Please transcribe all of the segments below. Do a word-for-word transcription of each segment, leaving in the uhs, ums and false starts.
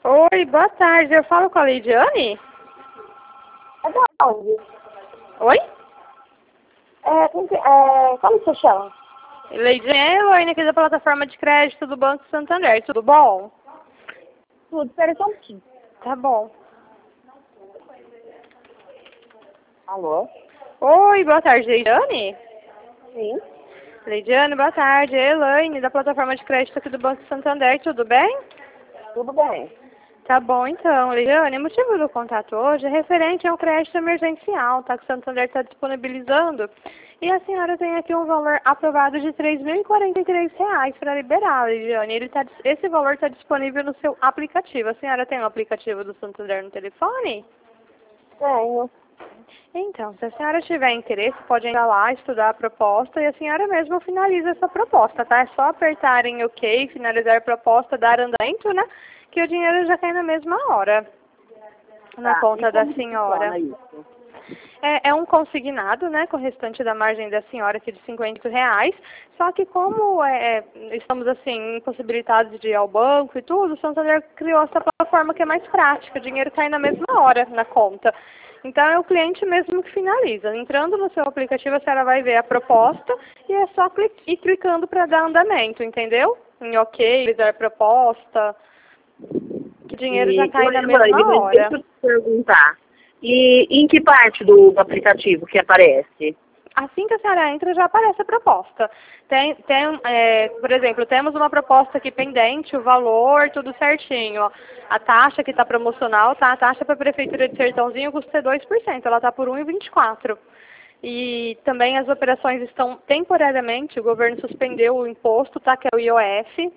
Oi, boa tarde. Eu falo com a Leidiane? É da onde? Oi? É, como, que, é, como você chama? Leidiane é a Elaine aqui da plataforma de crédito do Banco Santander. Tudo bom? Tudo, espera só um pouquinho. Tá bom. Alô? Oi, boa tarde, Leidiane? Sim, Leidiane, boa tarde. É a Elaine da plataforma de crédito aqui do Banco Santander. Tudo bem? tudo bem. Tá bom, então, Leidiane. O motivo do contato hoje é referente ao crédito emergencial, tá? Que o Santander está disponibilizando. E a senhora tem aqui um valor aprovado de três mil e quarenta e três reais para liberar, Leidiane. Ele tá, esse valor está disponível no seu aplicativo. A senhora tem o aplicativo do Santander no telefone? Tenho. Então, se a senhora tiver interesse, pode entrar lá, estudar a proposta e a senhora mesma finaliza essa proposta, tá? É só apertar em OK, finalizar a proposta, dar andamento, né? Que o dinheiro já cai na mesma hora na Tá. conta E da como que senhora. funciona isso? É, é um consignado, né, com o restante da margem da senhora aqui de cinquenta reais, só que como é, é, estamos, assim, impossibilitados de ir ao banco e tudo, o Santander criou essa plataforma que é mais prática, o dinheiro cai na mesma hora na conta. Então é o cliente mesmo que finaliza. Entrando no seu aplicativo, a senhora vai ver a proposta e é só cli- ir clicando para dar andamento, entendeu? Em OK, dar proposta, que o dinheiro já E, cai na Elaine, mesma mas hora. deixa eu te perguntar. E em que parte do, do aplicativo que aparece? Assim que a senhora entra, já aparece a proposta. Tem, tem é, por exemplo, temos uma proposta aqui pendente, o valor, tudo certinho. Ó. A taxa que está promocional, tá? A taxa para a Prefeitura de Sertãozinho custa dois por cento, ela está por um vírgula vinte e quatro. E também as operações estão temporariamente, o governo suspendeu o imposto, tá? Que é o I O F.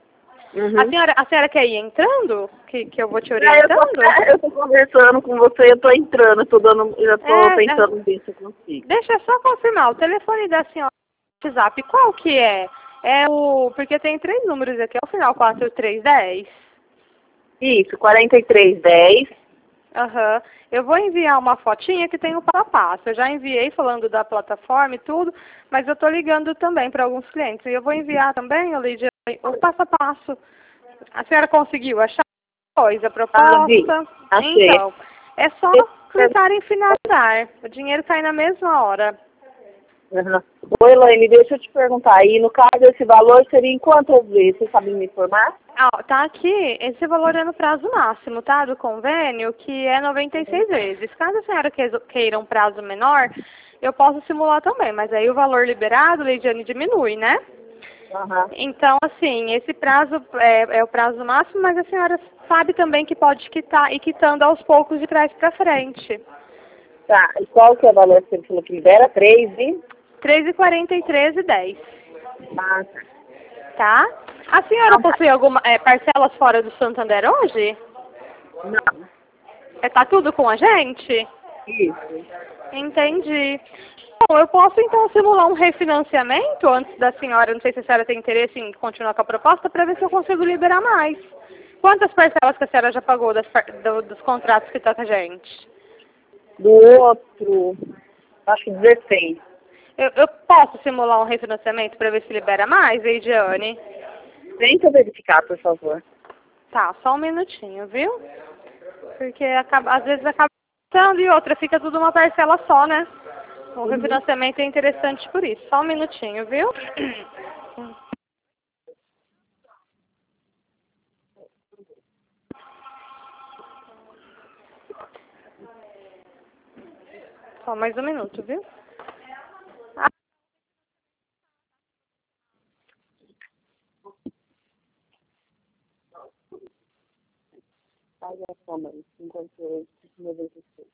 A Uhum. senhora, a senhora quer ir entrando? Que, que eu vou te É, eu tô, orientando? eu tô conversando com você, eu tô entrando, eu tô dando, eu tô É, é, tentando ver se eu consigo. deixa eu só confirmar, o telefone da senhora WhatsApp, qual que é? É o, porque tem três números aqui, é o final quatro três um zero. Isso, quarenta e três dez. Aham. Eu vou enviar uma fotinha que tem o passo a passo. Eu já enviei falando da plataforma e tudo, mas eu estou ligando também para alguns clientes. E eu vou enviar também, Lídia, o passo a passo. A senhora conseguiu achar coisa, a Ah, vi. proposta? Achei. Então, é só clicar em finalizar. O dinheiro cai na mesma hora. Uhum. Oi, Elaine, deixa eu te perguntar. Aí, no caso, esse valor seria em quantas vezes? Você sabe me informar? Ah, tá aqui, esse valor é no prazo máximo, tá? Do convênio, que é noventa e seis vezes. Caso a senhora que- queira um prazo menor, eu posso simular também, mas aí o valor liberado, Leidiane, diminui, né? Aham. Então, assim, esse prazo é, é o prazo máximo, mas a senhora sabe também que pode quitar, ir quitando aos poucos de trás para frente. Tá. E qual que é o valor que você falou que libera? Três e... três e quarenta e três e dez, Ah, tá. tá? A senhora Então, tá. possui alguma é, parcelas fora do Santander hoje? Não. É, tá tudo com a gente? Isso. Entendi. Bom, eu posso então simular um refinanciamento antes da senhora, não sei se a senhora tem interesse em continuar com a proposta, para ver se eu consigo liberar mais. Quantas parcelas que a senhora já pagou das par- do- dos contratos que está com a gente? Do outro, acho que dezesseis. Eu, eu posso simular um refinanciamento para ver se libera mais, Eidiane? Tenta verificar, por favor. Tá, só um minutinho, viu? Porque acaba, às vezes acaba passando e outra, fica tudo uma parcela só, né? O Uhum. refinanciamento é interessante por isso. Só um minutinho, viu? Só mais um minuto, viu? Ah, Faz a soma aí, cinquenta e oito, noventa e seis.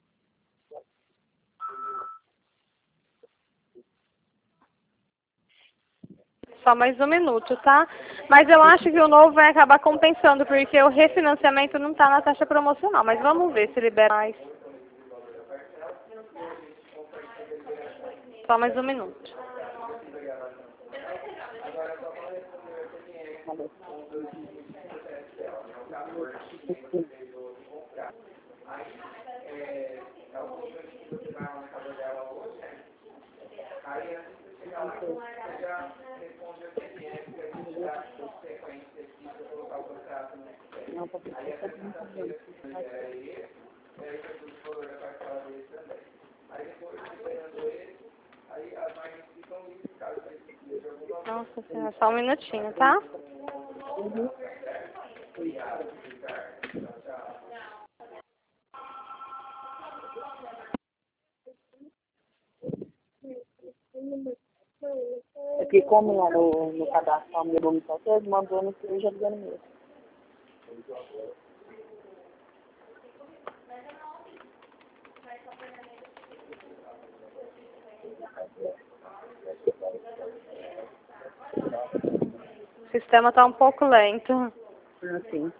só mais um minuto, tá? Mas eu acho que o novo vai acabar compensando, porque o refinanciamento não está na taxa promocional. Mas vamos ver se libera mais. Só mais um minuto. Não, tá tudo bem. Nossa senhora, só um minutinho, tá? Uhum. É porque como lá no, no cadastro a minha nome só ele mandou no que já dando mesmo. O sistema tá um pouco lento. Assim.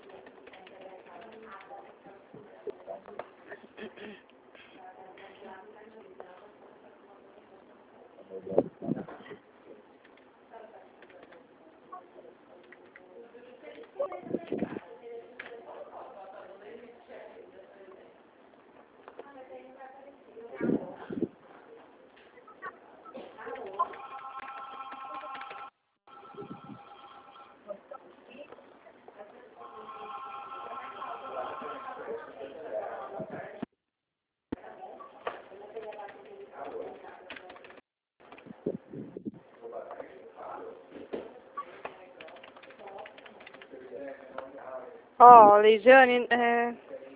Ó, Ligiane, é...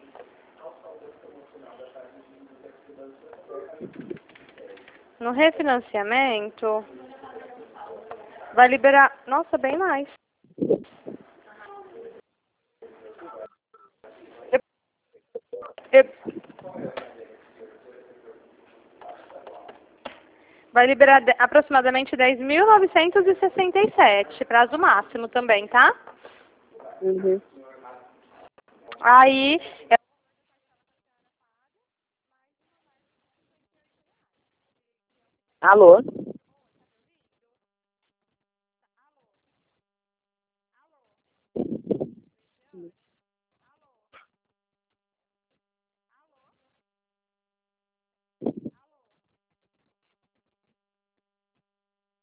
no refinanciamento vai liberar, nossa, bem mais. Eu, eu, vai liberar de, aproximadamente dez mil novecentos e sessenta e sete, prazo máximo também, tá? Uhum. Aí, Alô?